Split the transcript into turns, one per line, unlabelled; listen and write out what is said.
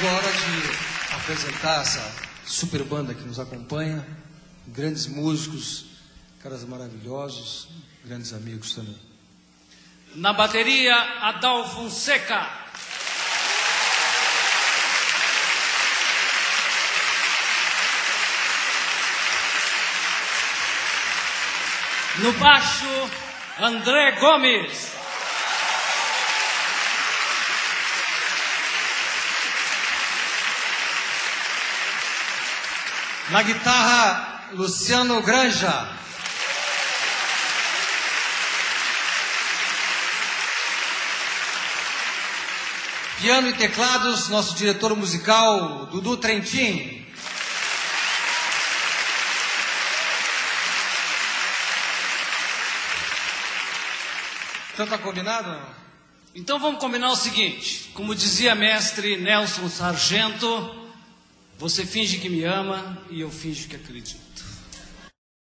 Chegou a hora de apresentar essa super banda que nos acompanha, grandes músicos, caras maravilhosos, grandes amigos também.
Na bateria, Adalfo Fonseca. No baixo, André Gomes.
Na guitarra, Luciano Granja. Piano e teclados, nosso diretor musical, Dudu Trentin. Então tá combinado?
Então vamos combinar o seguinte. Como dizia mestre Nelson Sargento, você finge que me ama e eu finjo que acredito.